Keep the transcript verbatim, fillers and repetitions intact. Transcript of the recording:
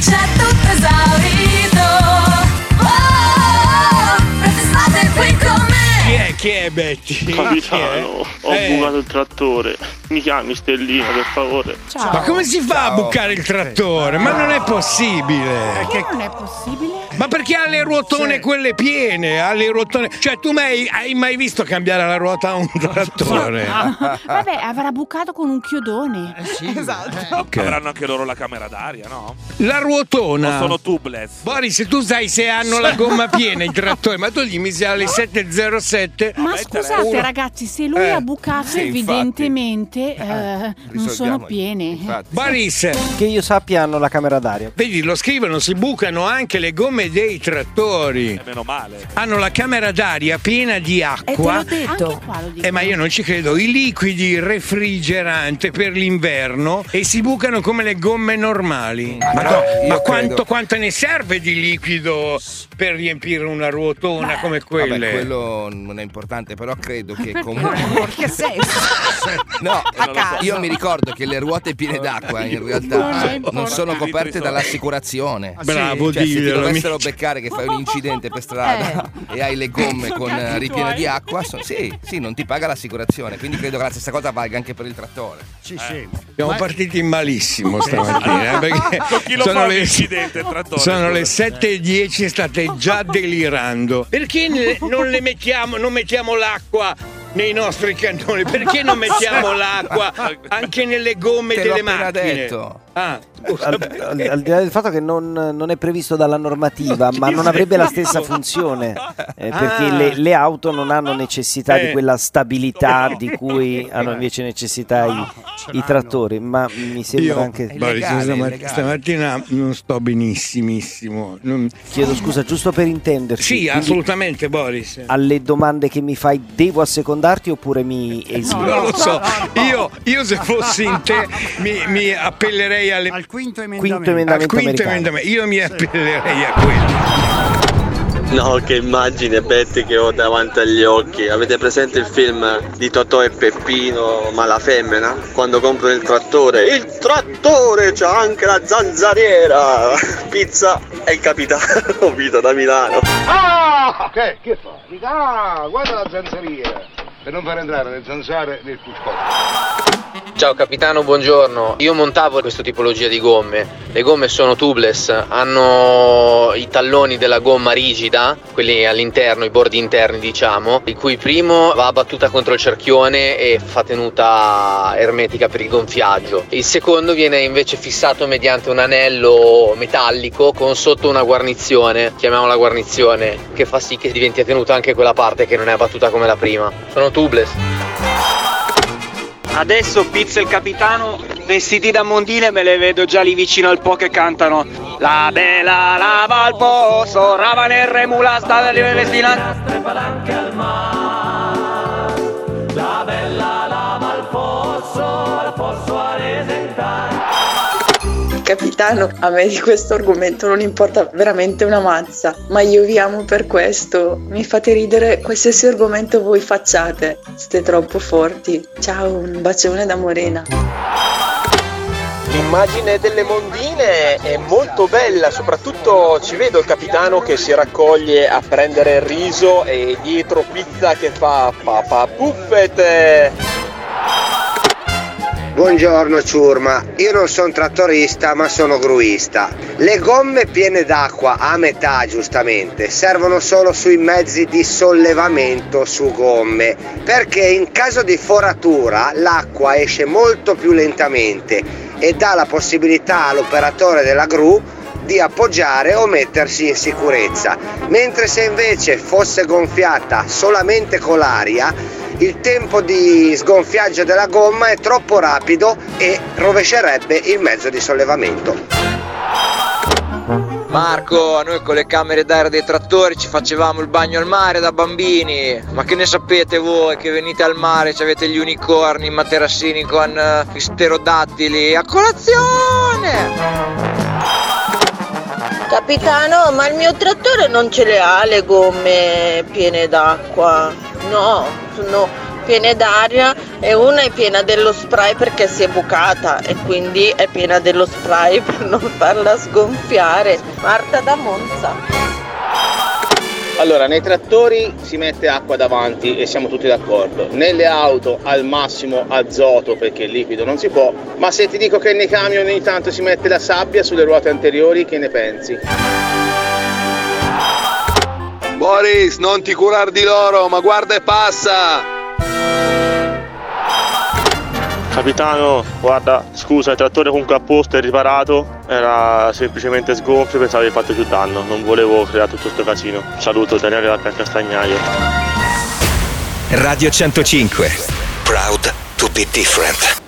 c'è tutto esaurito. Oh, protestate qui con me. Chi è? Chi è Betty? Capitano, ho Eh. bucato il trattore. Mi chiami Stellino, per favore. Ciao. Ma come si fa a bucare il trattore? Ma non è possibile. Perché non è possibile? Ma perché ha le ruotone quelle piene? Ha le ruotone. Cioè, tu mai hai mai visto cambiare la ruota a un trattore? Vabbè, avrà bucato con un chiodone. Esatto. Eh. Avranno anche loro la camera d'aria, no? La ruotona. O sono tubeless? Boris, tu sai se hanno la gomma piena i trattori, ma tu gli misi alle sette e zero sette. Ma scusate uno- ragazzi, se lui Eh, ha bucato sì, evidentemente eh, non sono risolviamo. piene. Infatti. Boris, Che io sappia hanno la camera d'aria. vedi, lo scrivono, si bucano anche le gomme dei trattori. Eh, meno male. Hanno la camera d'aria piena di E te l'ho acqua. detto. Anche qua lo dico. Eh, ma io non ci credo, i liquidi refrigerante per l'inverno e si bucano come le gomme normali. Ma, Però no, io ma credo- quanto, quanto ne serve di liquido per riempire una ruotona come quelle? Vabbè, quello non è importante, però credo che comunque. Che senso? No, A caso. io mi ricordo che le ruote piene d'acqua in Non è realtà importante. non sono coperte dall'assicurazione. Bravo, Cioè, se ti diglielo, dovessero amici. beccare che fai un incidente per strada e hai le gomme Sono con cazzi eh, ripiene tuoi. di acqua, so- sì, sì, non ti paga l'assicurazione. Quindi credo che la stessa cosa valga anche per il trattore. Sì, sì. Siamo partiti malissimo stamattina, eh, perché Con chi lo fa sono un le, incidente il trattore? sono le scusa? sette e dieci e state già delirando. Perché ne- non le mettiamo, non mettiamo l'acqua nei nostri cannoni? Perché non mettiamo l'acqua anche nelle gomme Te l'ho delle appena macchine? detto. Ah, scusa. Al, al- al di là del fatto che non, non è previsto dalla normativa, ma non avrebbe la stessa funzione, eh, perché Ah. le, le auto non hanno necessità Eh. di quella stabilità di cui hanno invece necessità i, i trattori, ma mi sembra Io, anche... Boris, illegale, stamat- illegale. stamattina non sto benissimissimo. Non- Chiedo scusa, giusto per intenderci. Sì, quindi assolutamente, Boris. alle domande che mi fai devo assecondarti oppure mi esimo? Non lo so, io, io se fossi in te mi, mi appellerei alle, Al quinto emendamento. Quinto al emendamento quinto americano. emendamento. Io mi appellerei a quello. No, che immagine Betty che ho davanti agli occhi. Avete presente il film di Totò e Peppino, ma la femmina? Quando comprano il trattore. Il trattore c'ha anche la zanzariera. Pizza e il capitano Vito da Milano. Ah! Che? Che fa? Dica, ah, guarda la zanzariera. Per non far entrare le zanzare nel cruscotto. Ciao capitano, buongiorno. Io montavo questa tipologia di gomme. Le gomme sono tubeless, hanno i talloni della gomma rigida, quelli all'interno, i bordi interni diciamo, il cui primo va battuta contro il cerchione e fa tenuta ermetica per il gonfiaggio. Il secondo viene invece fissato mediante un anello metallico con sotto una guarnizione, chiamiamola guarnizione, che fa sì che diventi tenuta anche quella parte che non è battuta come la prima. Sono tubeless. Adesso Pizza e il capitano vestiti da mondine me le vedo già lì vicino al po' che cantano La bella lava al poso, rava nel remula sta nelle vestina. La bella lava al fosso, al fosso a resentare. Capitano, a me di questo argomento non importa veramente una mazza, ma io vi amo per questo. Mi fate ridere qualsiasi argomento voi facciate. Siete troppo forti. Ciao, un bacione da Morena. L'immagine delle mondine è molto bella, soprattutto ci vedo il capitano che si raccoglie a prendere il riso e dietro Pizza che fa papà puffet. Buongiorno ciurma, io non sono trattorista ma sono gruista. Le gomme piene d'acqua a metà giustamente servono solo sui mezzi di sollevamento su gomme, perché in caso di foratura l'acqua esce molto più lentamente e dà la possibilità all'operatore della gru di appoggiare o mettersi in sicurezza, mentre se invece fosse gonfiata solamente con l'aria il tempo di sgonfiaggio della gomma è troppo rapido e rovescerebbe il mezzo di sollevamento. Marco, a noi con le camere d'aria dei trattori ci facevamo il bagno al mare da bambini, ma che ne sapete voi che venite al mare e avete gli unicorni, i materassini con uh, gli sterodattili a colazione! Capitano, ma il mio trattore non ce le ha le gomme piene d'acqua. No, sono piene d'aria e una è piena dello spray perché si è bucata e quindi è piena dello spray per non farla sgonfiare. Marta da Monza. Allora, nei trattori si mette acqua davanti e siamo tutti d'accordo. Nelle auto al massimo azoto perché il liquido non si può, ma se ti dico che nei camion ogni tanto si mette la sabbia sulle ruote anteriori, che ne pensi? Boris, non ti curar di loro, ma guarda e passa! Capitano, guarda, scusa, il trattore comunque a posto, è riparato, era semplicemente sgonfio, pensavo di aver fatto più danno, non volevo creare tutto questo casino. Saluto Daniele da Castagnaio. Radio centocinque, proud to be different.